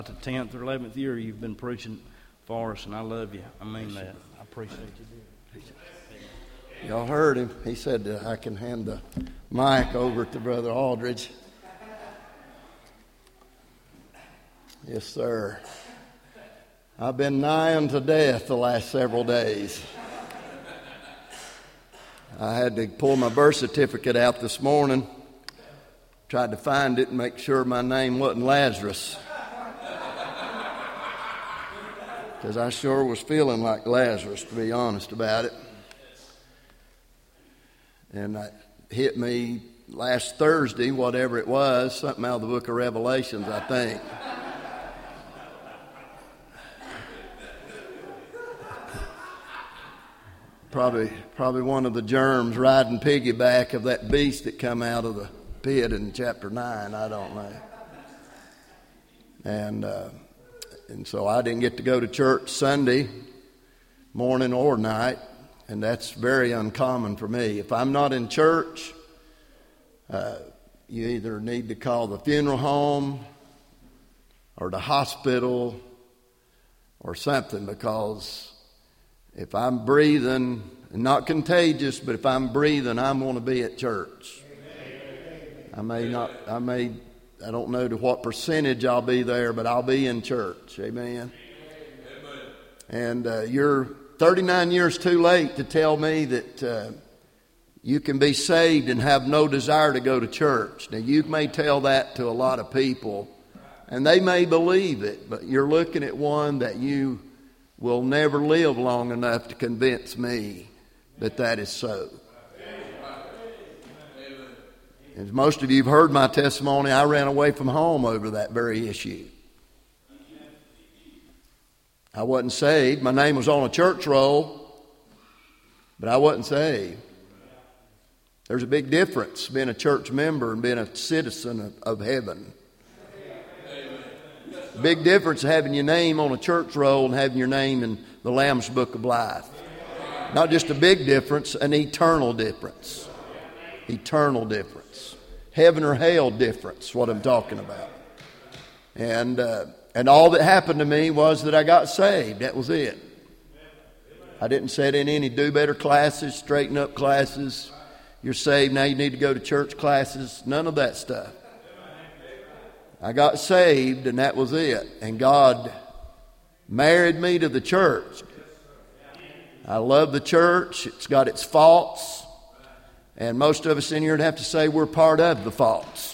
the 10th or 11th year you've been preaching for us, and I love you. I mean that. I appreciate you. Y'all heard him. He said I can hand the mic over to Brother Aldridge. Yes, sir. I've been nigh unto death the last several days. I had to pull my birth certificate out this morning. Tried to find it and make sure my name wasn't Lazarus. Because I sure was feeling like Lazarus, to be honest about it. And it hit me last Thursday, whatever it was, something out of the book of Revelations, I think. Probably one of the germs riding piggyback of that beast that come out of the pit in chapter 9, I don't know. And so I didn't get to go to church Sunday morning or night, and that's very uncommon for me. If I'm not in church, you either need to call the funeral home or the hospital or something, because if I'm breathing, and not contagious, but if I'm breathing, I'm going to be at church. I don't know to what percentage I'll be there, but I'll be in church. Amen. And you're 39 years too late to tell me that you can be saved and have no desire to go to church. Now, you may tell that to a lot of people, and they may believe it, but you're looking at one that you will never live long enough to convince me that that is so. As most of you have heard my testimony, I ran away from home over that very issue. I wasn't saved. My name was on a church roll, but I wasn't saved. There's a big difference being a church member and being a citizen of heaven. Big difference having your name on a church roll and having your name in the Lamb's Book of Life. Not just a big difference, an eternal difference. Eternal difference. Heaven or hell difference, what I'm talking about. And all that happened to me was that I got saved. That was it. I didn't sit in any do better classes, straighten up classes. You're saved, now you need to go to church classes. None of that stuff. I got saved, and that was it. And God married me to the church. I love the church. It's got its faults. And most of us in here would have to say we're part of the faults.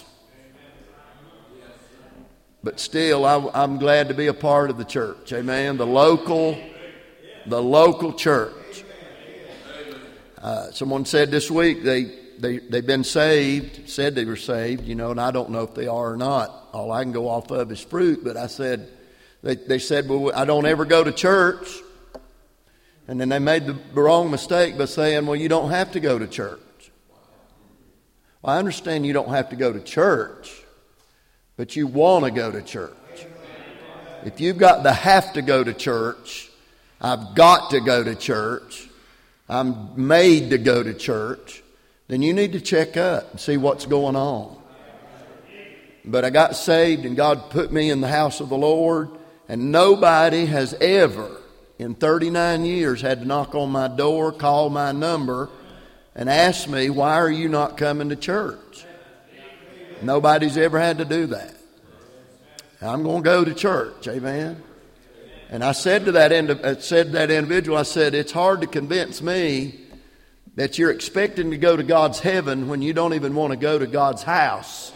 But still, I'm glad to be a part of the church. Amen. The local church. Someone said this week they've been saved, said they were saved, and I don't know if they are or not. All I can go off of is fruit. But I said, they said, well, I don't ever go to church. And then they made the wrong mistake by saying, well, you don't have to go to church. Well, I understand you don't have to go to church, but you want to go to church. If you've got the have to go to church, I've got to go to church, I'm made to go to church, then you need to check up and see what's going on. But I got saved and God put me in the house of the Lord, and nobody has ever in 39 years had to knock on my door, call my number, and ask me, why are you not coming to church? Nobody's ever had to do that. I'm going to go to church, amen? And I said to that individual, I said, it's hard to convince me that you're expecting to go to God's heaven when you don't even want to go to God's house.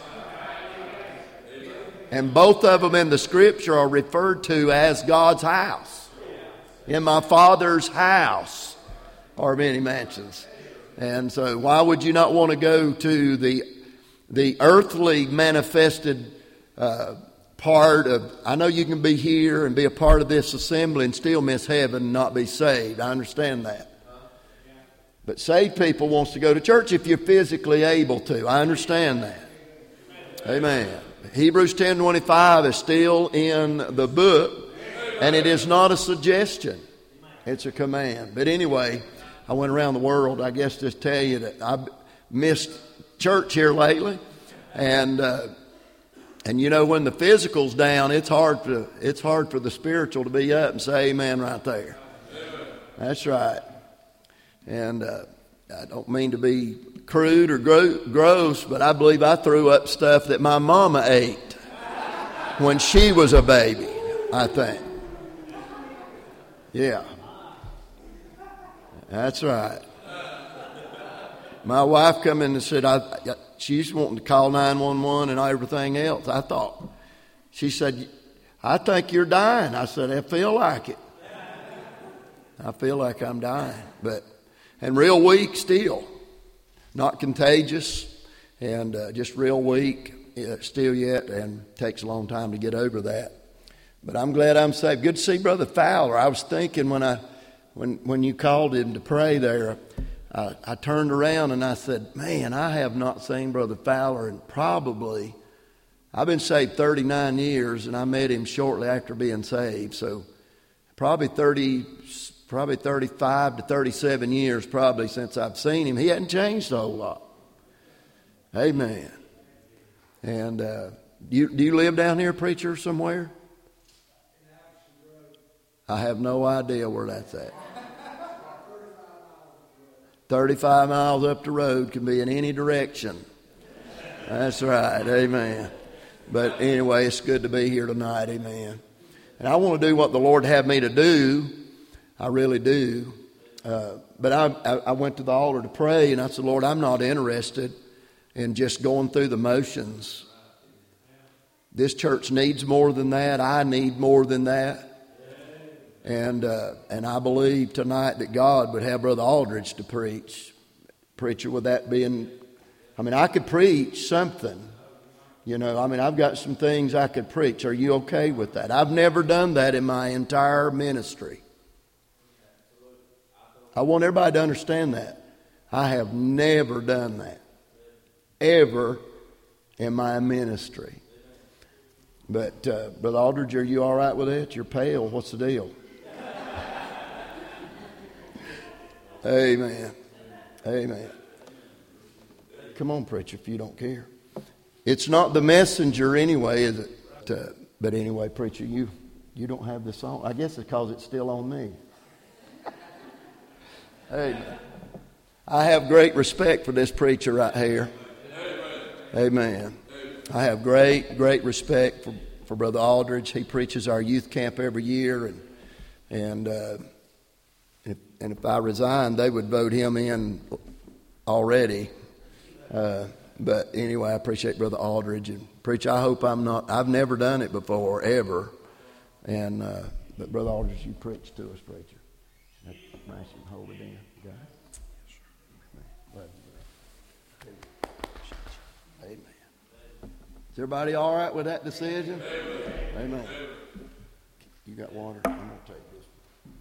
And both of them in the scripture are referred to as God's house. In my Father's house are many mansions. And so why would you not want to go to the earthly manifested part of, I know you can be here and be a part of this assembly and still miss heaven and not be saved. I understand that. But saved people wants to go to church if you're physically able to. I understand that. Amen. Hebrews 10:25 is still in the book, and it is not a suggestion. It's a command. But anyway, I went around the world, I guess, just tell you that I've missed church here lately. And And you know, when the physical's down, it's hard for the spiritual to be up and say amen right there. That's right. And I don't mean to be crude or gross, but I believe I threw up stuff that my mama ate when she was a baby, I think. Yeah. That's right. My wife come in and said, she's wanting to call 911 and everything else. She said, I think you're dying. I said, I feel like it. I feel like I'm dying. And real weak still. Not contagious and just real weak still yet, and takes a long time to get over that. But I'm glad I'm saved. Good to see Brother Fowler. I was thinking when you called him to pray there, I turned around and I said, man, I have not seen Brother Fowler in probably, I've been saved 39 years, and I met him shortly after being saved. So probably 35 to 37 years probably since I've seen him. He hadn't changed a whole lot. Amen. And do you live down here, preacher, somewhere? I have no idea where that's at. 35 miles up the road, can be in any direction. That's right. Amen. But anyway, it's good to be here tonight. Amen. And I want to do what the Lord had me to do. I really do. But I went to the altar to pray, and I said, Lord, I'm not interested in just going through the motions. This church needs more than that. I need more than that. And I believe tonight that God would have Brother Aldridge to preach. Preacher, with that being, I could preach something. I've got some things I could preach. Are you okay with that? I've never done that in my entire ministry. I want everybody to understand that. I have never done that. Ever in my ministry. But, Brother Aldridge, are you all right with it? You're pale. What's the deal? Amen. Amen. Come on, preacher, if you don't care. It's not the messenger anyway, is it? But anyway, preacher, you don't have this on. I guess it's because it's still on me. Amen. I have great respect for this preacher right here. Amen. I have great respect for Brother Aldridge. He preaches our youth camp every year, and if I resigned, they would vote him in already. But anyway, I appreciate Brother Aldridge. And preacher, I hope I've never done it before, ever. And but Brother Aldridge, you preach to us, preacher. Nice and hold it in, guys. Amen. Is everybody all right with that decision? Amen. You got water? I'm going to take this.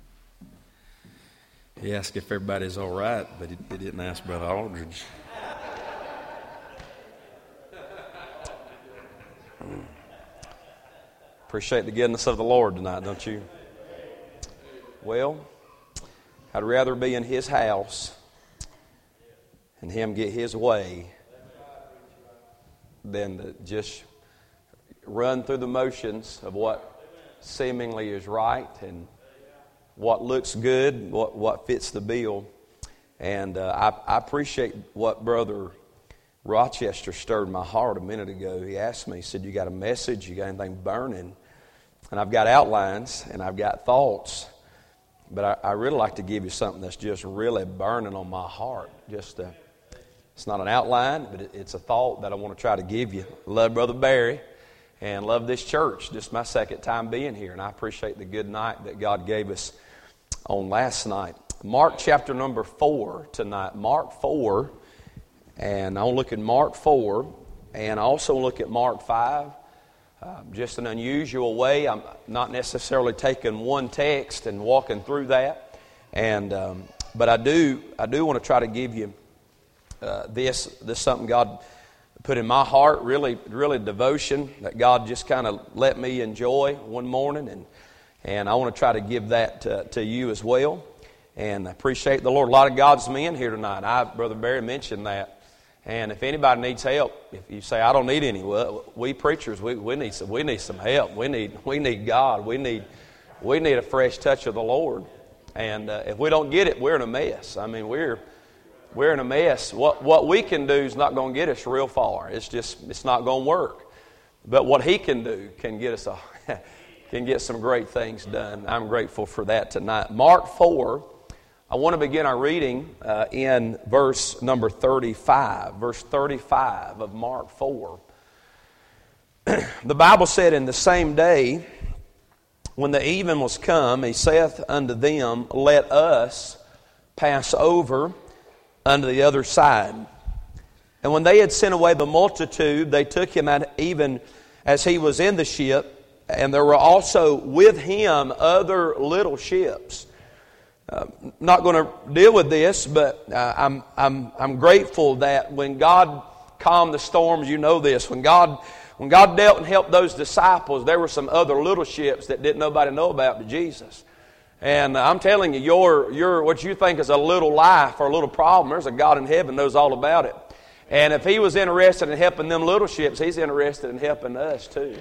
He asked if everybody's all right, but he didn't ask Brother Aldridge. Appreciate the goodness of the Lord tonight, don't you? Well, I'd rather be in His house and Him get His way than to just run through the motions of what seemingly is right and what looks good, what fits the bill. And I appreciate what Brother Rochester stirred my heart a minute ago. He asked me, he said, you got a message? You got anything burning? And I've got outlines and I've got thoughts. But I really like to give you something that's just really burning on my heart. It's not an outline, but it's a thought that I want to try to give you. Love Brother Barry and love this church. Just my second time being here, and I appreciate the good night that God gave us on last night. Mark chapter number 4 tonight. Mark 4, and I'll look at Mark 4, and I also look at Mark 5. Just an unusual way. I'm not necessarily taking one text and walking through that, but I do want to try to give you this something God put in my heart, really devotion that God just kind of let me enjoy one morning, and I want to try to give that to you as well. And I appreciate the Lord. A lot of God's men here tonight. Brother Barry mentioned that, And if anybody needs help, if you say, I don't need any, well, we preachers, we need some help. We need God. We need a fresh touch of the Lord. And if we don't get it, we're in a mess. I mean, we're in a mess. What we can do is not going to get us real far. It's not going to work. But what He can do can get us can get some great things done. I'm grateful for that tonight. Mark 4. I want to begin our reading in verse number 35. Verse 35 of Mark 4. The Bible said, in the same day, when the even was come, He saith unto them, Let us pass over unto the other side. And when they had sent away the multitude, they took Him at even as He was in the ship, and there were also with Him other little ships. Not going to deal with this, but I'm grateful that when God calmed the storms, you know this. When God dealt and helped those disciples, there were some other little ships that didn't nobody know about but Jesus. And I'm telling you, your what you think is a little life or a little problem, there's a God in heaven knows all about it. And if He was interested in helping them little ships, He's interested in helping us too.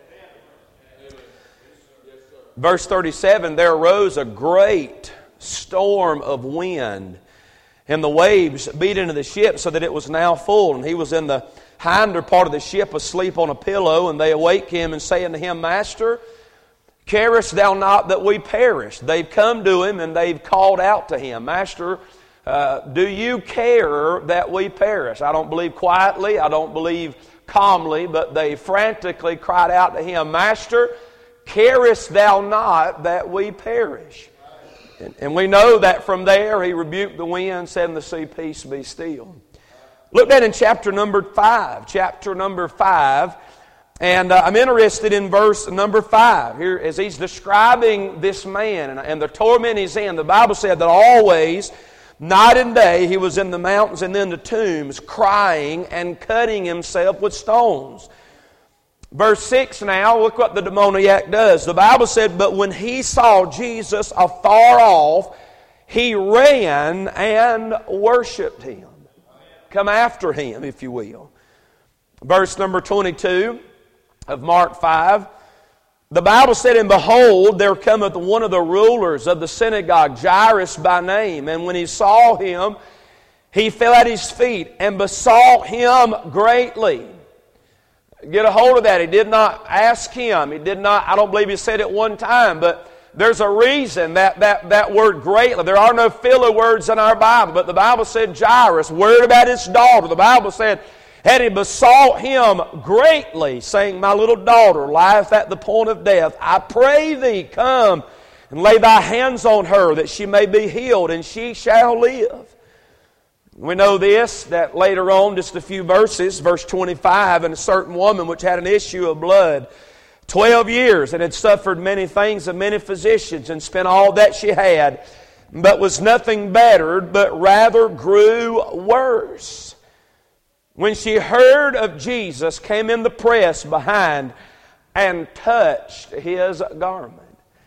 Verse 37, there arose a great storm of wind, and the waves beat into the ship so that it was now full. And He was in the hinder part of the ship asleep on a pillow, and they awake Him and say unto Him, Master, carest thou not that we perish? They've come to Him and they've called out to Him, Master, do you care that we perish? I don't believe quietly, I don't believe calmly, but they frantically cried out to Him, Master, carest thou not that we perish? And we know that from there He rebuked the wind, said in the sea, Peace, be still. Look at in chapter number 5. Chapter number 5. And I'm interested in verse number 5. Here, as He's describing this man and the torment he's in, the Bible said that always, night and day, he was in the mountains and in the tombs, crying and cutting himself with stones. Verse 6 now, look what the demoniac does. The Bible said, but when he saw Jesus afar off, he ran and worshipped Him. Come after Him, if you will. Verse number 22 of Mark 5. The Bible said, and behold, there cometh one of the rulers of the synagogue, Jairus by name. And when he saw Him, he fell at His feet and besought Him greatly. Get a hold of that. He did not ask Him. He did not, I don't believe He said it one time, but there's a reason that word greatly. There are no filler words in our Bible, but the Bible said Jairus, worried about his daughter. The Bible said, and he besought Him greatly, saying, my little daughter lieth at the point of death. I pray thee, come and lay thy hands on her, that she may be healed, and she shall live. We know this, that later on, just a few verses, verse 25, and a certain woman which had an issue of blood 12 years, and had suffered many things of many physicians, and spent all that she had, but was nothing bettered, but rather grew worse. When she heard of Jesus, came in the press behind and touched His garment.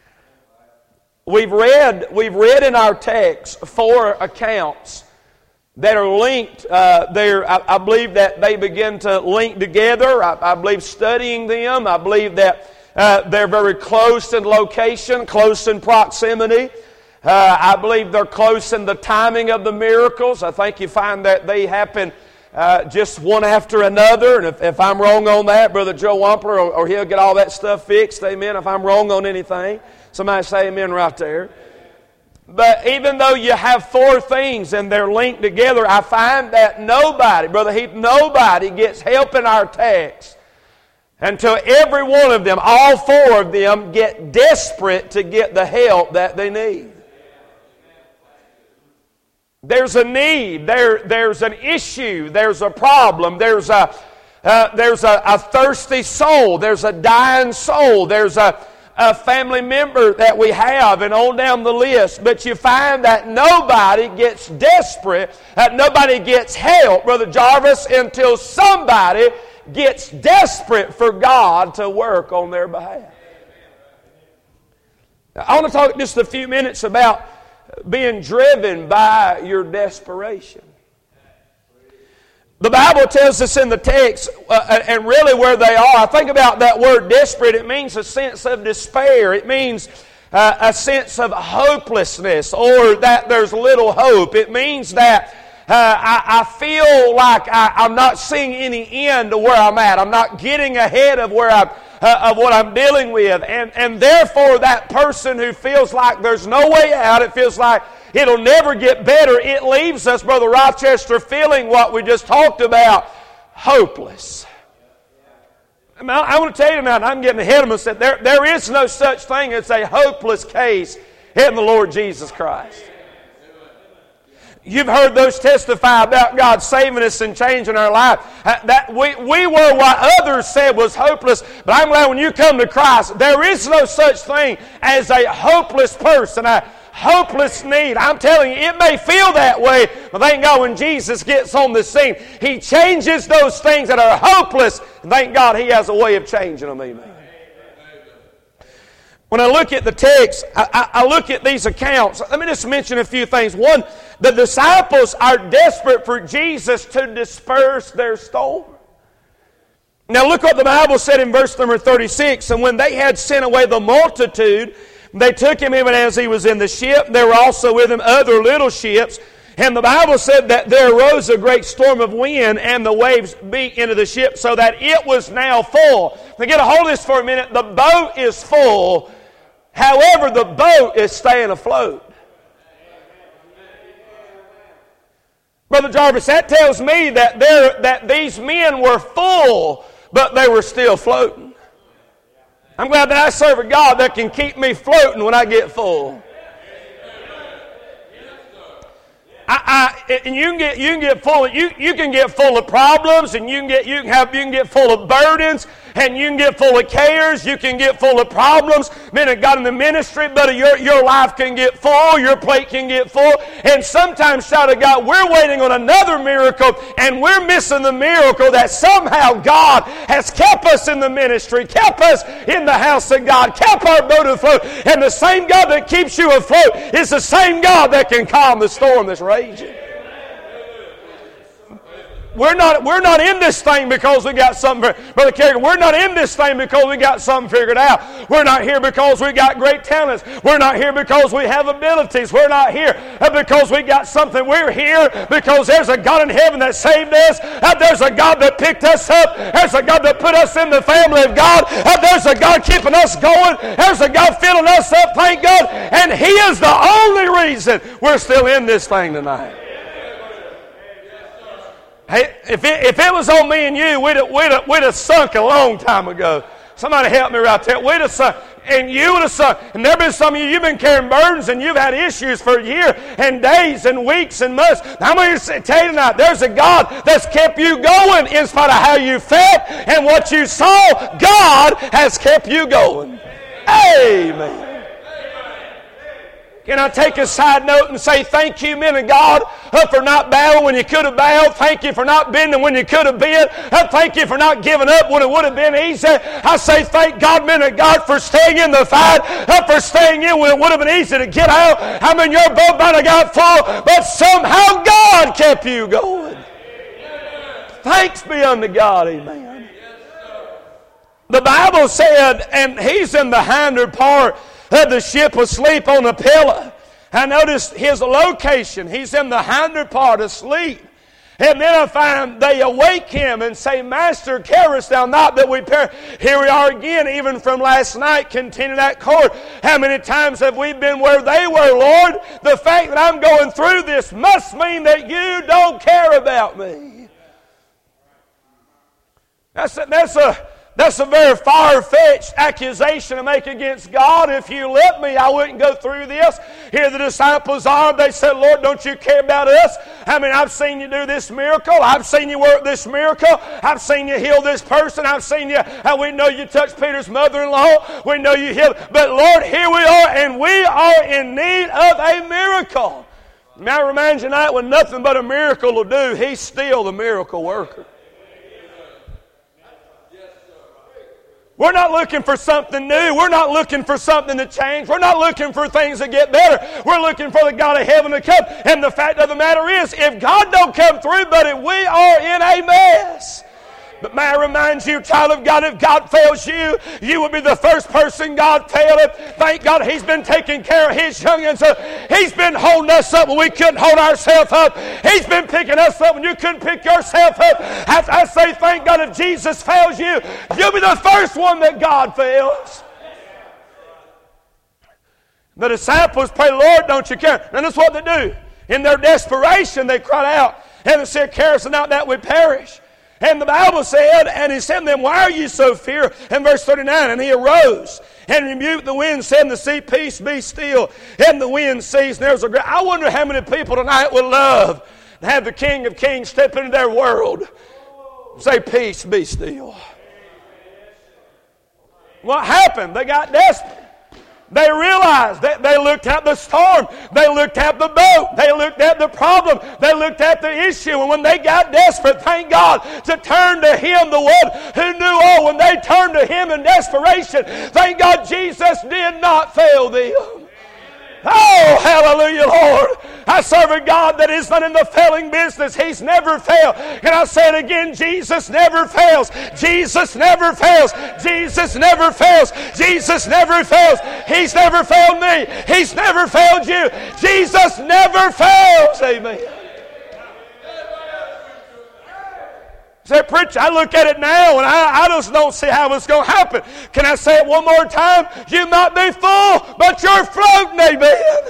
We've read in our text 4 accounts that are linked there. I believe that they begin to link together. I believe studying them, I believe that they're very close in location, close in proximity. I believe they're close in the timing of the miracles. I think you find that they happen just one after another. And if I'm wrong on that, Brother Joe Wampler, or he'll get all that stuff fixed, amen, if I'm wrong on anything. Somebody say amen right there. But even though you have 4 things and they're linked together, I find that nobody, Brother Heath, nobody gets help in our text until every one of them, all 4 of them, get desperate to get the help that they need. There's a need, there's an issue, there's a problem, there's a thirsty soul, there's a dying soul, there's a family member that we have, and on down the list. But you find that nobody gets desperate, that nobody gets help, Brother Jarvis, until somebody gets desperate for God to work on their behalf. Now, I want to talk just a few minutes about being driven by your desperation. The Bible tells us in the text, and really where they are, I think about that word desperate, it means a sense of despair. It means a sense of hopelessness, or that there's little hope. It means that I feel like I'm not seeing any end to where I'm at. I'm not getting ahead of where of what I'm dealing with. And therefore that person who feels like there's no way out, it feels like it'll never get better, it leaves us, Brother Rochester, feeling what we just talked about, hopeless. I want to tell you now, and I'm getting ahead of myself, there is no such thing as a hopeless case in the Lord Jesus Christ. You've heard those testify about God saving us and changing our life. That we were what others said was hopeless, but I'm glad when you come to Christ, there is no such thing as a hopeless person, a hopeless need. I'm telling you, it may feel that way, but thank God when Jesus gets on the scene, He changes those things that are hopeless, and thank God He has a way of changing them. Amen. When I look at the text, I look at these accounts. Let me just mention a few things. One, the disciples are desperate for Jesus to disperse their storm. Now look what the Bible said in verse number 36. And when they had sent away the multitude, they took Him even as He was in the ship. There were also with Him other little ships. And the Bible said that there arose a great storm of wind, and the waves beat into the ship, so that it was now full. Now get a hold of this for a minute. The boat is full. However, the boat is staying afloat. Brother Jarvis, that tells me that these men were full, but they were still floating. I'm glad that I serve a God that can keep me floating when I get full. And you can get full. You can get full of problems, and you can get full of burdens, and you can get full of cares. You can get full of problems. Men of God in the ministry, but your life can get full. Your plate can get full. And sometimes, shout of God, we're waiting on another miracle, and we're missing the miracle that somehow God has kept us in the ministry, kept us in the house of God, kept our boat afloat. And the same God that keeps you afloat is the same God that can calm the storm that's raging. We're not in this thing because we got something, Brother Kerrigan. We're not in this thing because we got something figured out. We're not here because we got great talents. We're not here because we have abilities. We're not here because we got something. We're here because there's a God in heaven that saved us. There's a God that picked us up. There's a God that put us in the family of God. There's a God keeping us going. There's a God filling us up, thank God. And He is the only reason we're still in this thing tonight. Hey, if it was on me and you, we'd have sunk a long time ago. Somebody help me right there. We'd have sunk, and you would have sunk. And there have been some of you've been carrying burdens, and you've had issues for a year, and days, and weeks, and months. I'm going to tell you tonight, there's a God that's kept you going in spite of how you felt and what you saw. God has kept you going. Amen. Can I take a side note and say thank you, men of God, for not bowing when you could have bowed. Thank you for not bending when you could have bent. Thank you for not giving up when it would have been easy. I say thank God, men of God, for staying in the fight, for staying in when it would have been easy to get out. I mean, your boat might have got full, but somehow God kept you going. Thanks be unto God, amen. The Bible said, and He's in the hinder part of the ship asleep on a pillow. I noticed his location. He's in the hinder part asleep. And then I find they awake him and say, Master, carest thou not that we perish? Here we are again, even from last night, continue that course. How many times have we been where they were, Lord? The fact that I'm going through this must mean that you don't care about me. That's a very far-fetched accusation to make against God. If you let me, I wouldn't go through this. Here the disciples are. They said, Lord, don't you care about us? I mean, I've seen you do this miracle. I've seen you work this miracle. I've seen you heal this person. I've seen you, we know you touched Peter's mother-in-law. We know you healed. But Lord, here we are, and we are in need of a miracle. May I remind you tonight, when nothing but a miracle will do, He's still the miracle worker. We're not looking for something new. We're not looking for something to change. We're not looking for things to get better. We're looking for the God of heaven to come. And the fact of the matter is, if God don't come through, buddy, we are in a mess. But may I remind you, child of God, if God fails you, you will be the first person God failed. Thank God He's been taking care of His youngins. He's been holding us up when we couldn't hold ourselves up. He's been picking us up when you couldn't pick yourself up. As I say, thank God if Jesus fails you, you'll be the first one that God fails. The disciples pray, Lord, don't you care? And that's what they do. In their desperation, they cried out, and they said, carest thou not that we perish? And the Bible said, and He said to them, why are you so fear? In verse 39, and He arose and rebuked the wind, said to the sea, peace, be still. And the wind ceased. And there was a great... I wonder how many people tonight would love to have the King of Kings step into their world. Say, peace, be still. What happened? They got desperate. They realized that they looked at the storm. They looked at the boat. They looked at the problem. They looked at the issue. And when they got desperate, thank God, to turn to Him, the one who knew all. When they turned to Him in desperation, thank God Jesus did not fail them. Oh, hallelujah, Lord. I serve a God that is not in the failing business. He's never failed. Can I say it again? Jesus never fails. Jesus never fails. Jesus never fails. Jesus never fails. He's never failed me. He's never failed you. Jesus never fails. Amen. Say, preacher, I look at it now and I just don't see how it's going to happen. Can I say it one more time? You might be full, but you're floating, amen.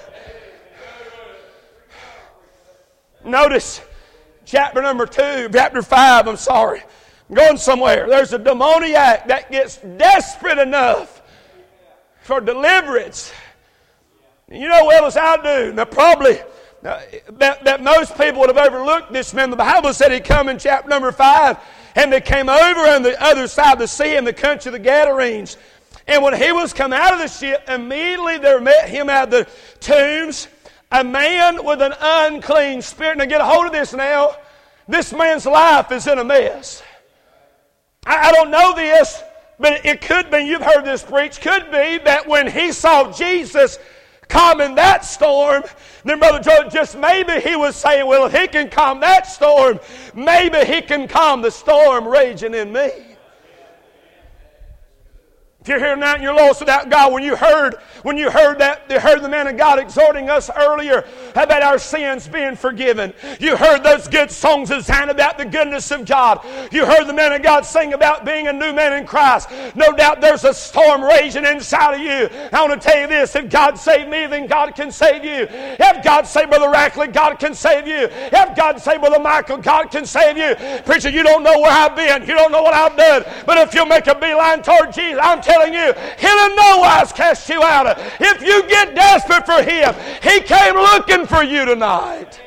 Notice chapter 5, I'm sorry. I'm going somewhere. There's a demoniac that gets desperate enough for deliverance. You know well as I do, now probably that most people would have overlooked this man. The Bible said he come in chapter 5, and they came over on the other side of the sea in the country of the Gadarenes. And when he was come out of the ship, immediately there met him out of the tombs a man with an unclean spirit. Now get a hold of this now. This man's life is in a mess. I don't know this, but it could be, you've heard this preached, could be that when he saw Jesus calm in that storm, then Brother George, just maybe he was saying, well, if he can calm that storm, maybe he can calm the storm raging in me. If you're here now and you're lost without God, when you heard the man of God exhorting us earlier about our sins being forgiven. You heard those good songs of Zion about the goodness of God. You heard the man of God sing about being a new man in Christ. No doubt there's a storm raging inside of you. I want to tell you this, if God saved me, then God can save you. If God saved Brother Rackley, God can save you. If God saved Brother Michael, God can save you. Preacher, you don't know where I've been. You don't know what I've done. But if you'll make a beeline toward Jesus, I'm telling you, He'll in no wise cast you out. If you get desperate for Him, He came looking for you tonight.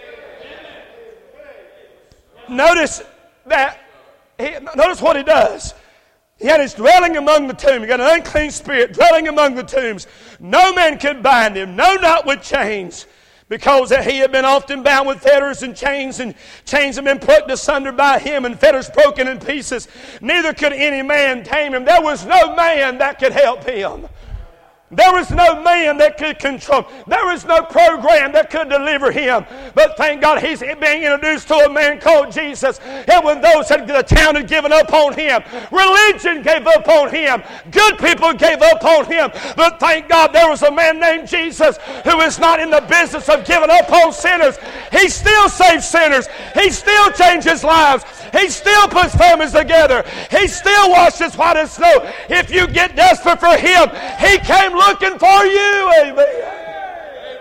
Notice what He does. He had His dwelling among the tombs. He got an unclean spirit dwelling among the tombs. No man could bind him, no, not with chains. Because that he had been often bound with fetters and chains had been plucked asunder by him, and fetters broken in pieces. Neither could any man tame him. There was no man that could help him. There was no man that could control him. There was no program that could deliver him. But thank God he's being introduced to a man called Jesus. And when the town had given up on him, religion gave up on him, good people gave up on him. But thank God there was a man named Jesus who is not in the business of giving up on sinners. He still saves sinners. He still changes lives. He still puts families together. He still washes white as snow. If you get desperate for Him, He came looking for you. Amen.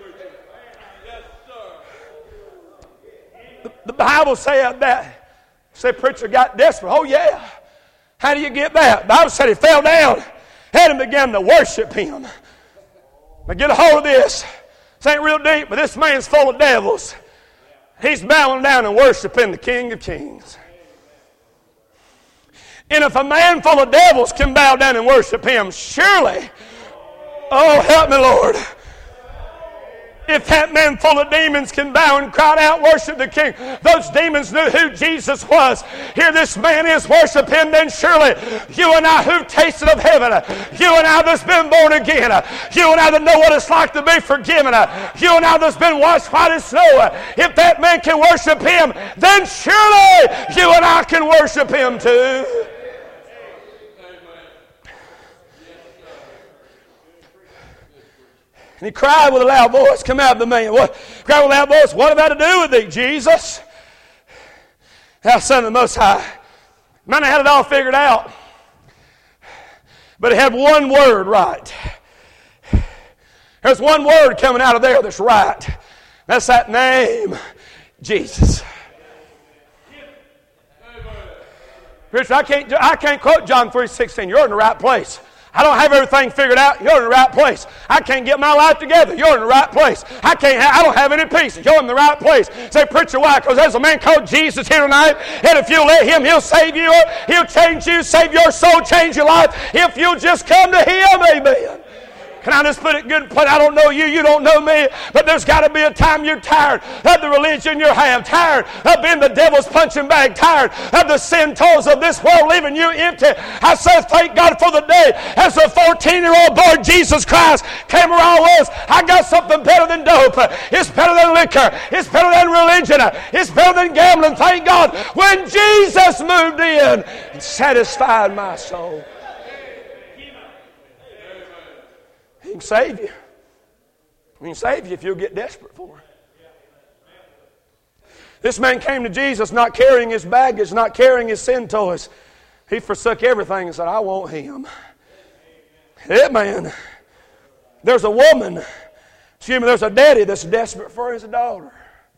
The Bible said that. Say, preacher got desperate. Oh, yeah. How do you get that? The Bible said he fell down and began to worship Him. Now get a hold of this. This ain't real deep, but this man's full of devils. He's bowing down and worshiping the King of Kings. And if a man full of devils can bow down and worship Him, surely, oh, help me, Lord. If that man full of demons can bow and cry out, worship the King, those demons knew who Jesus was. Here this man is, worship Him, then surely you and I who've tasted of heaven, you and I that's been born again, you and I that know what it's like to be forgiven, you and I that's been washed white as snow, if that man can worship Him, then surely you and I can worship Him too. And he cried with a loud voice, come out of the man. Cried with a loud voice, what have I to do with thee, Jesus? Thou Son of the Most High. Might have had it all figured out. But it had one word right. There's one word coming out of there that's right. That's that name, Jesus. Richard, I can't quote John 3:16. You're in the right place. I don't have everything figured out. You're in the right place. I can't get my life together. You're in the right place. I don't have any peace. You're in the right place. Say, preacher, why? Because there's a man called Jesus here tonight, and if you'll let Him, He'll save you. He'll change you, save your soul, change your life. If you'll just come to Him, amen. Can I just put it good? I don't know you, you don't know me, but there's got to be a time you're tired of the religion you have, tired of being the devil's punching bag, tired of the sin toils of this world leaving you empty. I say thank God for the day as a 14-year-old boy, Jesus Christ came where I was. I got something better than dope. It's better than liquor. It's better than religion. It's better than gambling. Thank God when Jesus moved in and satisfied my soul. He can save you. He can save you if you'll get desperate for Him. This man came to Jesus not carrying his baggage, not carrying his sin toys. He forsook everything and said, I want Him. Yeah, man. There's a woman, there's a daddy that's desperate for his daughter.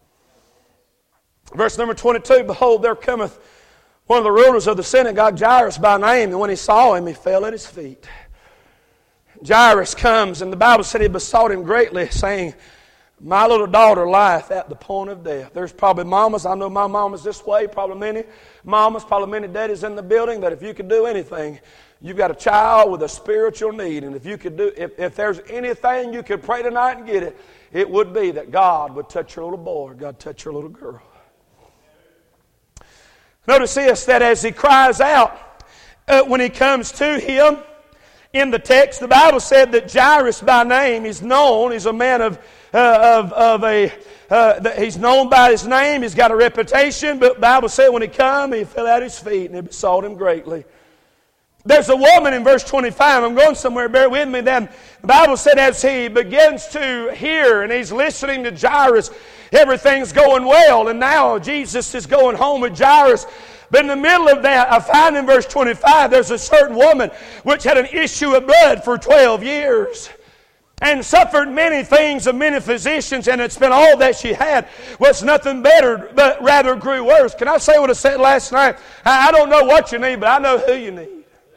Verse number 22, behold, there cometh one of the rulers of the synagogue, Jairus by name, and when he saw him, he fell at his feet. Jairus comes, and the Bible said he besought him greatly, saying, my little daughter lieth at the point of death. There's probably mamas, I know my mama's this way, probably many mamas, probably many daddies in the building, that if you could do anything, you've got a child with a spiritual need, and if you could do, if there's anything you could pray tonight and get it, it would be that God would touch your little boy, God touch your little girl. Notice this, that as he cries out, when he comes to him, in the text, the Bible said that Jairus by name is known. He's a man he's known by his name. He's got a reputation. But the Bible said when he come, he fell at his feet and he besought him greatly. There's a woman in verse 25. I'm going somewhere. Bear with me. Then the Bible said as he begins to hear and he's listening to Jairus, everything's going well. And now Jesus is going home with Jairus. But in the middle of that, I find in verse 25, there's a certain woman which had an issue of blood for 12 years and suffered many things of many physicians, and it's been all that she had was nothing better, but rather grew worse. Can I say what I said last night? I don't know what you need, but I know who you need.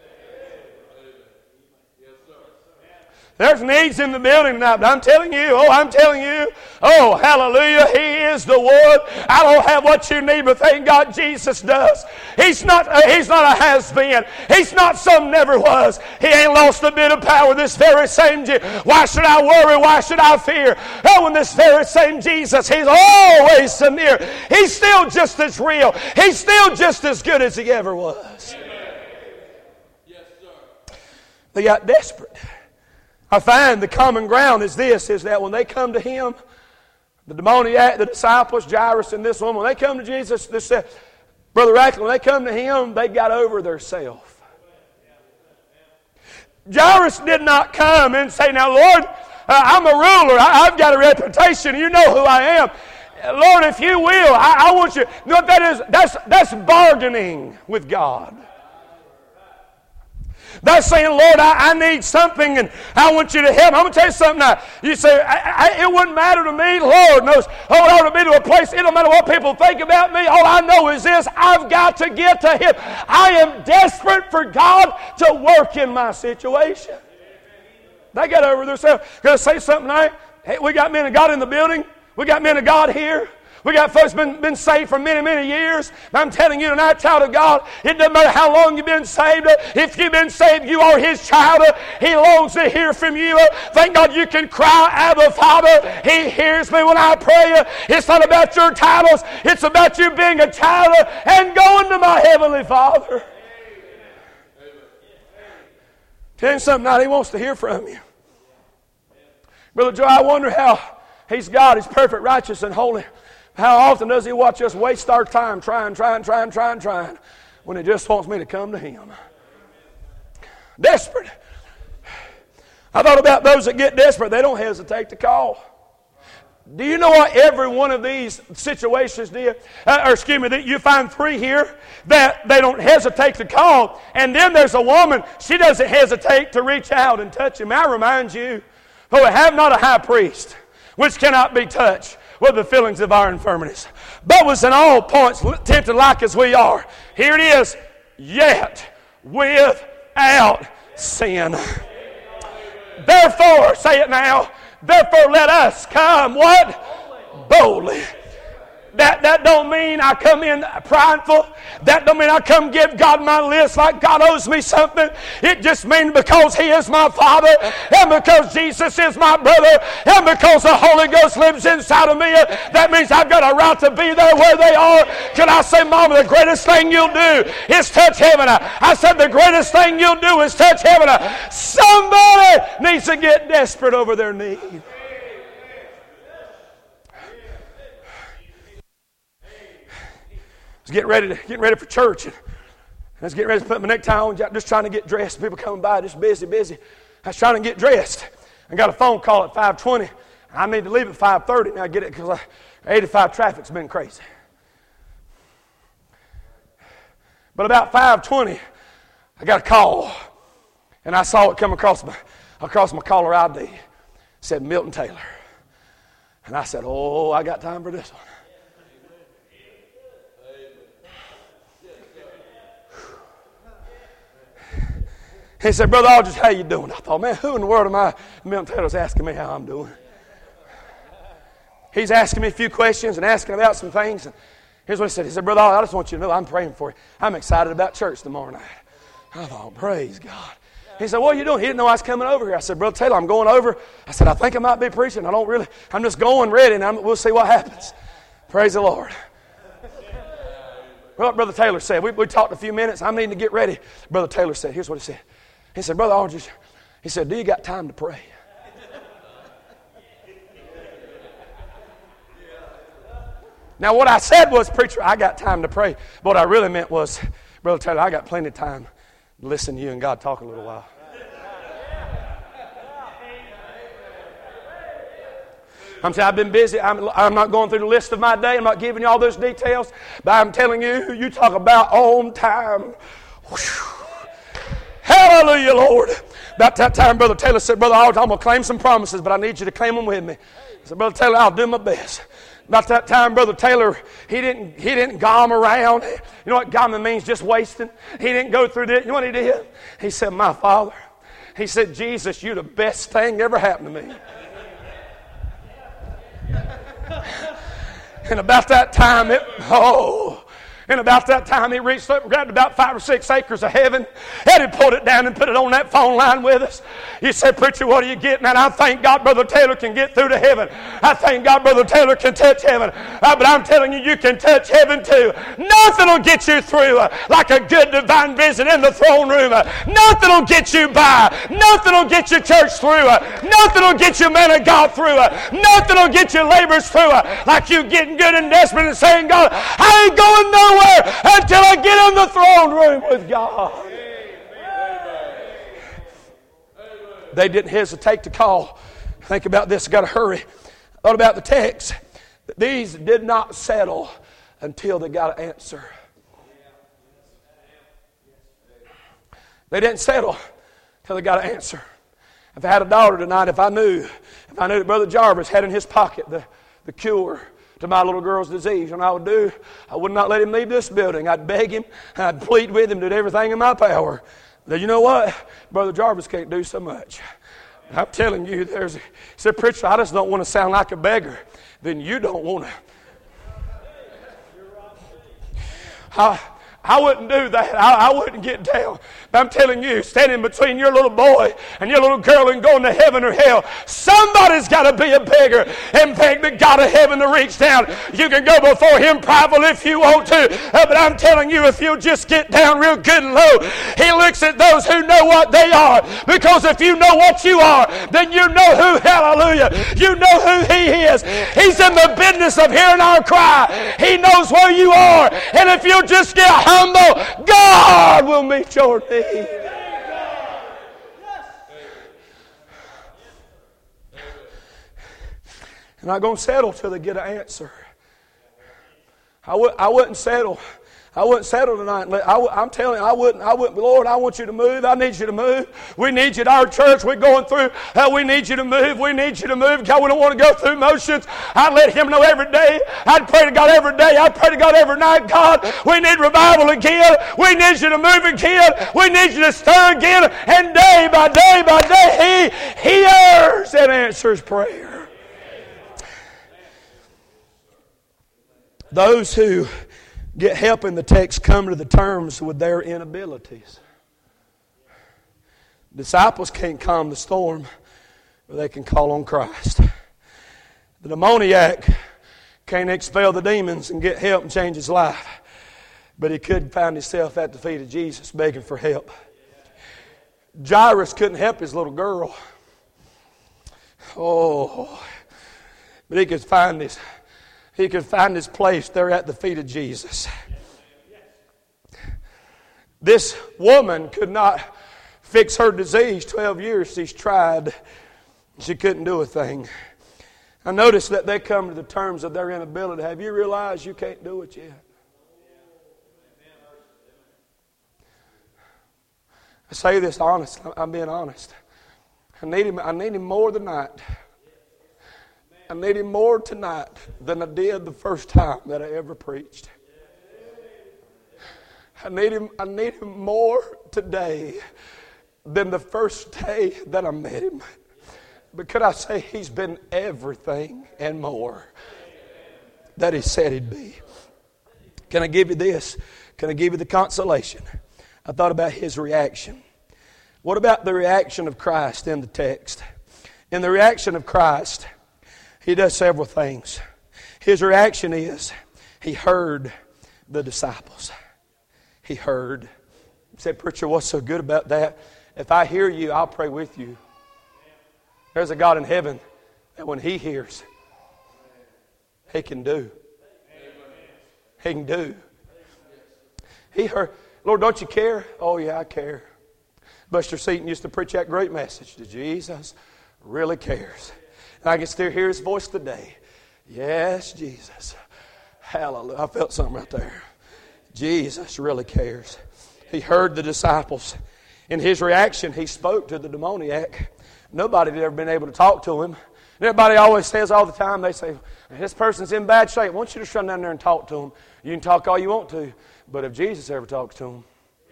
There's needs in the building tonight, but I'm telling you, hallelujah, He is the one. I don't have what you need, but thank God Jesus does. He's not a has-been. He's not some never was. He ain't lost a bit of power this very same Jesus. Why should I worry? Why should I fear? Oh, when this very same Jesus, He's always so near. He's still just as real. He's still just as good as He ever was. Yes, sir. They got desperate. I find the common ground is this, is that when they come to Him, the demoniac, the disciples, Jairus and this woman, when they come to Jesus, they said, Brother Rackley, when they come to Him, they got over their self. Jairus did not come and say, now Lord, I'm a ruler, I've got a reputation, you know who I am. Lord, if you will, I want you. You know what that is? That's bargaining with God. That's saying, Lord, I need something and I want you to help. I'm going to tell you something now. You say, it wouldn't matter to me. Lord knows. Oh, it ought to be to a place. It don't matter what people think about me. All I know is this. I've got to get to Him. I am desperate for God to work in my situation. They got over themselves. Going to say something tonight. Hey, we got men of God in the building. We got men of God here. We got folks been saved for many, many years. I'm telling you tonight, child of God, it doesn't matter how long you've been saved. If you've been saved, you are His child. He longs to hear from you. Thank God you can cry, Abba, Father. He hears me when I pray. It's not about your titles. It's about you being a child and going to my Heavenly Father. Tell you something tonight, He wants to hear from you. Brother Joe, I wonder how He's God. He's perfect, righteous, and holy. How often does He watch us waste our time trying when He just wants me to come to Him? Desperate. I thought about those that get desperate. They don't hesitate to call. Do you know what every one of these situations did? That you find three here that they don't hesitate to call. And then there's a woman, she doesn't hesitate to reach out and touch Him. I remind you, who have not a high priest, which cannot be touched with the feelings of our infirmities, but was in all points tempted like as we are. Here it is, yet without sin. Therefore, say it now, therefore let us come, what? Boldly. That don't mean I come in prideful. That don't mean I come give God my list like God owes me something. It just means because He is my Father, and because Jesus is my brother, and because the Holy Ghost lives inside of me, that means I've got a right to be there where they are. Can I say, Mama, the greatest thing you'll do is touch heaven. I said the greatest thing you'll do is touch heaven. Somebody needs to get desperate over their need. I was getting ready for church. And I was getting ready to put my necktie on, just trying to get dressed. People coming by, just busy. I was trying to get dressed. I got a phone call at 5:20. I need to leave at 5:30 now. I get it because 85 traffic's been crazy. But about 5:20, I got a call, and I saw it come across my caller ID. It said Milton Taylor, and I said, "Oh, I got time for this one." He said, "Brother Aldridge, how you doing?" I thought, man, who in the world am I? Milton Taylor's asking me how I'm doing. He's asking me a few questions and asking about some things. And here's what he said. He said, "Brother Aldridge, I just want you to know I'm praying for you. I'm excited about church tomorrow night." I thought, praise God. He said, "What are you doing?" He didn't know I was coming over here. I said, "Brother Taylor, I'm going over." I said, "I think I might be preaching. I'm just going ready, and we'll see what happens." Praise the Lord. Well, Brother Taylor said, we talked a few minutes. I'm needing to get ready. Brother Taylor said, here's what he said. He said, "Brother Aldridge," he said, "do you got time to pray?" Now, what I said was, "Preacher, I got time to pray." But what I really meant was, "Brother Taylor, I got plenty of time to listen to you and God talk a little while." I'm saying I've been busy. I'm not going through the list of my day. I'm not giving you all those details. But I'm telling you, you talk about on time. Whew. Hallelujah, Lord. About that time, Brother Taylor said, "Brother Aldridge, I'm going to claim some promises, but I need you to claim them with me." I said, "Brother Taylor, I'll do my best." About that time, Brother Taylor, he didn't gom around. You know what gomming means? Just wasting. He didn't go through this. You know what he did? He said, "My Father," he said, "Jesus, you're the best thing ever happened to me." And about that time, he reached up and grabbed about 5 or 6 acres of heaven, and he pulled it down and put it on that phone line with us. He said, "Preacher, what are you getting at?" I thank God Brother Taylor can get through to heaven. I thank God Brother Taylor can touch heaven. But I'm telling you, you can touch heaven too. Nothing will get you through like a good divine visit in the throne room. Nothing will get you by. Nothing will get your church through. Nothing will get your man of God through. Nothing will get your laborers through like you getting good and desperate and saying, "God, I ain't going nowhere until I get in the throne room with God." They didn't hesitate to call. Think about this. I've got to hurry. Thought about the text. These did not settle until they got an answer. They didn't settle until they got an answer. If I had a daughter tonight, if I knew that Brother Jarvis had in his pocket the cure to my little girl's disease, and I would not let him leave this building. I'd beg him, I'd plead with him, do everything in my power. But you know what? Brother Jarvis can't do so much. I'm telling you, he said, "Preacher, I just don't want to sound like a beggar." Then you don't want to. I wouldn't do that. I wouldn't get down. But I'm telling you, standing between your little boy and your little girl and going to heaven or hell, somebody's got to be a beggar and beg the God of heaven to reach down. You can go before Him privately if you want to. But I'm telling you, if you'll just get down real good and low, He looks at those who know what they are. Because if you know what you are, then you know who, hallelujah, you know who He is. He's in the business of hearing our cry. He knows where you are. And if you'll just get humble, God will meet your need. And I'm going to settle till they get an answer. I wouldn't settle. I wouldn't settle tonight. I'm telling you, I wouldn't. Lord, I want you to move. I need you to move. We need you at our church. We're going through. We need you to move. We need you to move. God, we don't want to go through motions. I'd let Him know every day. I'd pray to God every day. I'd pray to God every night. God, we need revival again. We need you to move again. We need you to stir again. And day by day by day, He hears and answers prayer. Those who get help in the text come to the terms with their inabilities. Disciples can't calm the storm, but they can call on Christ. The demoniac can't expel the demons and get help and change his life, but he could find himself at the feet of Jesus begging for help. Jairus couldn't help his little girl. Oh, but he could find his place there at the feet of Jesus. This woman could not fix her disease. 12 years she's tried. She couldn't do a thing. I noticed that they come to the terms of their inability. Have you realized you can't do it yet? I say this honestly. I'm being honest. I need him more tonight. I need Him more tonight than I did the first time that I ever preached. I need him more today than the first day that I met Him. But could I say He's been everything and more that He said He'd be. Can I give you this? Can I give you the consolation? I thought about His reaction. What about the reaction of Christ in the text? In the reaction of Christ, He does several things. His reaction is, He heard the disciples. He heard. He said, preacher, what's so good about that? If I hear you, I'll pray with you. There's a God in heaven that when He hears, He can do. He can do. He heard. Lord, don't you care? Oh, yeah, I care. Buster Seaton used to preach that great message. That Jesus really cares. And I can still hear His voice today. Yes, Jesus. Hallelujah. I felt something right there. Jesus really cares. He heard the disciples. In His reaction, He spoke to the demoniac. Nobody had ever been able to talk to him. Everybody always says all the time, they say, this person's in bad shape. Why don't you just run down there and talk to him? You can talk all you want to, but if Jesus ever talks to him,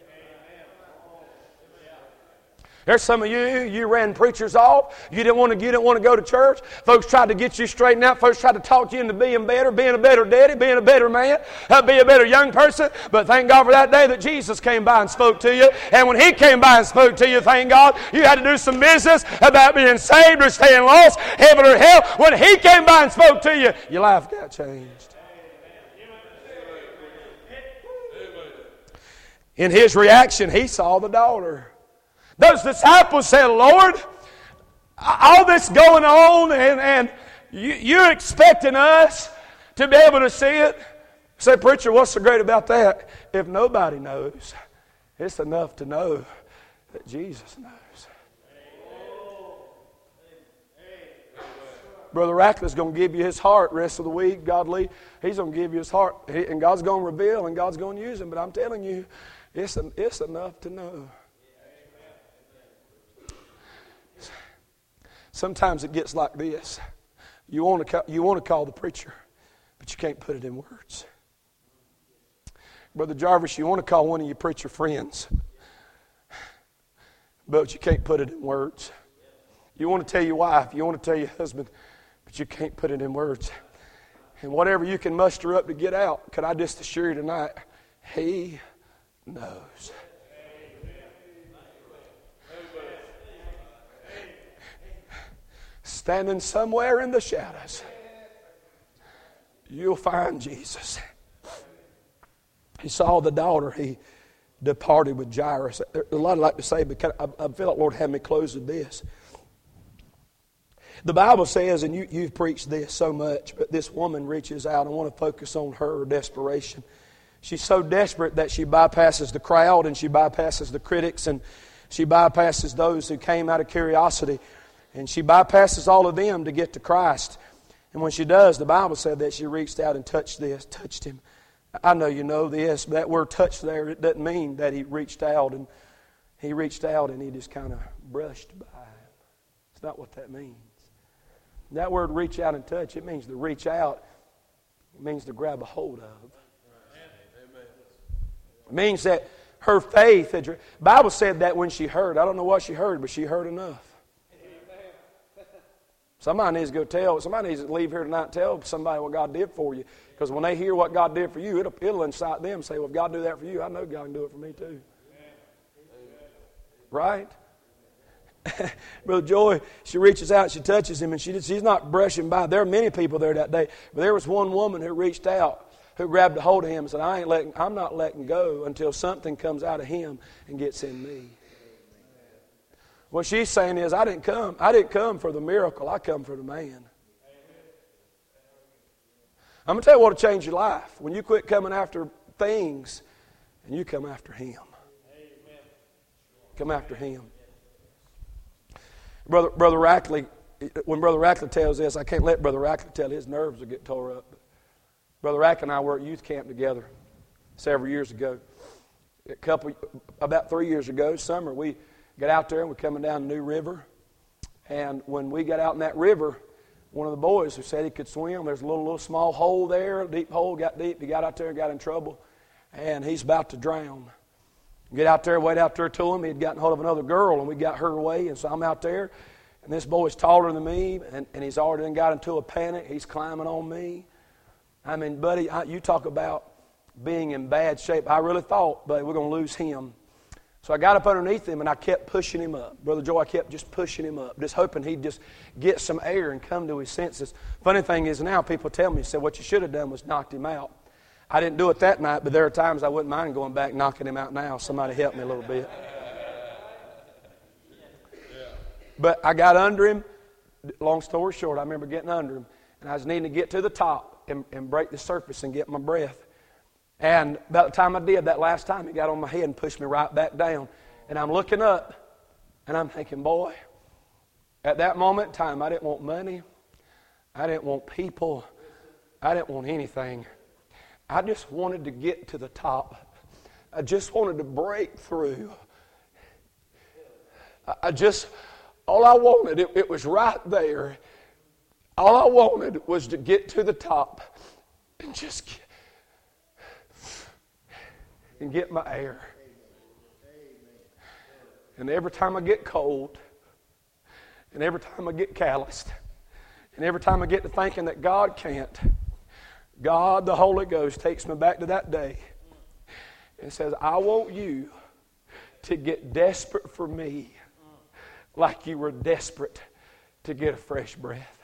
there's some of you ran preachers off. You didn't want to go to church. Folks tried to get you straightened out. Folks tried to talk you into being better, being a better daddy, being a better man, be a better young person. But thank God for that day that Jesus came by and spoke to you. And when He came by and spoke to you, thank God, you had to do some business about being saved or staying lost, heaven or hell. When He came by and spoke to you, your life got changed. In His reaction, He saw the daughter. Those disciples said, Lord, all this going on and you're expecting us to be able to see it? Say, preacher, what's so great about that? If nobody knows, it's enough to know that Jesus knows. Brother Ratcliffe's going to give you his heart the rest of the week. He's going to give you his heart. And God's going to reveal and God's going to use him. But I'm telling you, it's enough to know. Sometimes it gets like this. You want to call the preacher, but you can't put it in words. Brother Jarvis, you want to call one of your preacher friends, but you can't put it in words. You want to tell your wife, you want to tell your husband, but you can't put it in words. And whatever you can muster up to get out, can I just assure you tonight, He knows. Standing somewhere in the shadows, you'll find Jesus. He saw the daughter. He departed with Jairus. There's a lot I'd like to say, but I feel like Lord had me close with this. The Bible says, and you've preached this so much, but this woman reaches out. I want to focus on her desperation. She's so desperate that she bypasses the crowd and she bypasses the critics and she bypasses those who came out of curiosity. And she bypasses all of them to get to Christ. And when she does, the Bible said that she reached out and touched him. I know you know this, but that word touch there, it doesn't mean that he reached out and he just kind of brushed by him. It's not what that means. That word reach out and touch, it means to reach out. It means to grab a hold of. It means that her faith, the Bible said that when she heard, I don't know what she heard, but she heard enough. Somebody needs to somebody needs to leave here tonight and tell somebody what God did for you. Because when they hear what God did for you, it'll incite them to say, well, if God do that for you, I know God can do it for me too. Right? Brother Joy, she reaches out, she touches him, and she's not brushing by. There are many people there that day, but there was one woman who reached out, who grabbed a hold of him and said, I'm not letting go until something comes out of him and gets in me. What she's saying is, I didn't come for the miracle, I come for the man. I'm going to tell you what will change your life. When you quit coming after things and you come after him. Come after him. Brother Rackley, when Brother Rackley tells this, I can't let Brother Rackley tell, his nerves will get tore up. Brother Rackley and I were at youth camp together several years ago. About 3 years ago, summer, we got out there and we're coming down the New River. And when we got out in that river, one of the boys who said he could swim, there's a little small hole there, a deep hole, got deep. He got out there and got in trouble. And he's about to drown. Get out there, wait out there to him. He had gotten hold of another girl and we got her away. And so I'm out there. And this boy's taller than me. And he's already got into a panic. He's climbing on me. I mean, buddy, you talk about being in bad shape. I really thought, buddy, we're going to lose him. So I got up underneath him and I kept pushing him up. Brother Joe, I kept just pushing him up, just hoping he'd just get some air and come to his senses. Funny thing is now people tell me, said what you should have done was knocked him out. I didn't do it that night, but there are times I wouldn't mind going back knocking him out now. Somebody help me a little bit. But I got under him. Long story short, I remember getting under him. And I was needing to get to the top and break the surface and get my breath. And about the time I did, that last time, he got on my head and pushed me right back down. And I'm looking up, and I'm thinking, boy, at that moment in time, I didn't want money. I didn't want people. I didn't want anything. I just wanted to get to the top. I just wanted to break through. All I wanted, it was right there. All I wanted was to get to the top and just get my air. And every time I get cold, and every time I get calloused, and every time I get to thinking that God can't, God, the Holy Ghost, takes me back to that day and says, I want you to get desperate for me like you were desperate to get a fresh breath.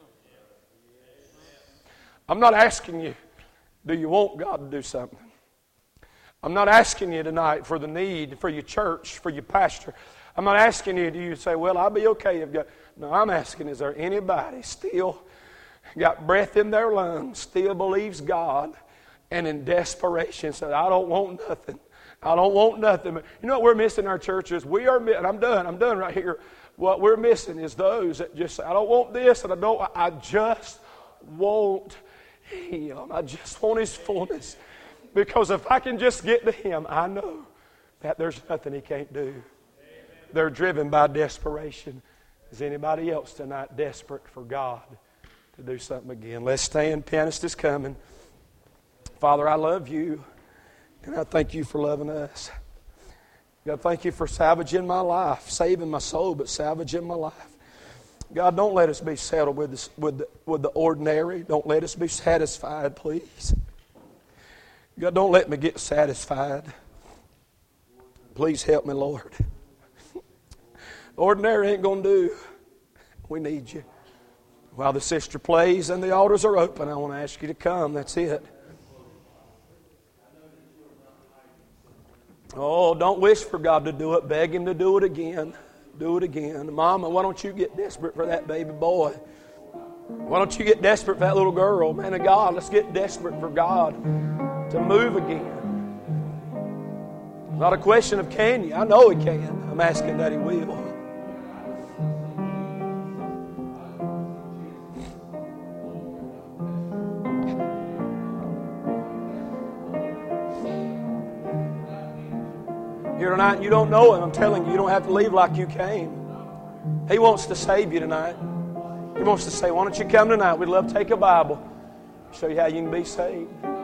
I'm not asking you, do you want God to do something? I'm not asking you tonight for the need, for your church, for your pastor. I'm not asking you, do you say, well, I'll be okay if God... No, I'm asking, is there anybody still got breath in their lungs, still believes God, and in desperation said, I don't want nothing. I don't want nothing. You know what we're missing in our churches? And I'm done right here. What we're missing is those that just say, I don't want this, and I just want Him. I just want His fullness. Because if I can just get to Him, I know that there's nothing He can't do. They're driven by desperation. Is anybody else tonight desperate for God to do something again? Let's stand. Pianist is coming. Father, I love you, and I thank you for loving us. God, thank you for salvaging my life, saving my soul, but salvaging my life. God, don't let us be settled with the ordinary. Don't let us be satisfied, please. God, don't let me get satisfied. Please help me, Lord. Ordinary ain't going to do. We need you. While the sister plays and the altars are open, I want to ask you to come. That's it. Oh, don't wish for God to do it. Beg Him to do it again. Do it again. Mama, why don't you get desperate for that baby boy? Why don't you get desperate for that little girl? Man of God, let's get desperate for God to move again. Not a question of can you. I know He can. I'm asking that He will. Here tonight and you don't know Him, I'm telling you, you don't have to leave like you came. He wants to save you tonight. He wants to say, why don't you come tonight? We'd love to take a Bible, show you how you can be saved.